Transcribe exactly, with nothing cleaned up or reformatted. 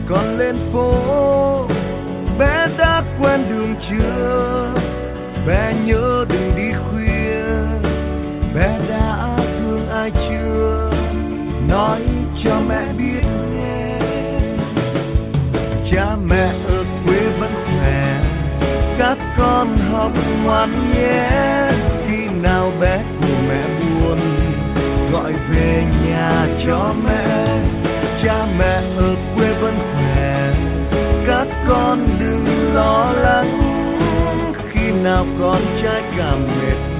Con lên phố bé đã quen đường chưa, bé nhớ đừng đi khuya, bé đã thương ai chưa, nói cho mẹ biết nghe. Cha mẹ ở quê vẫn khỏe, các con học ngoan nhé. Khi nào bé của mẹ buồn gọi về nhà cho mẹ. Cha mẹ ở quê vẫn khỏe, các con đừng lo lắng. Khi nào con trai cảm mệt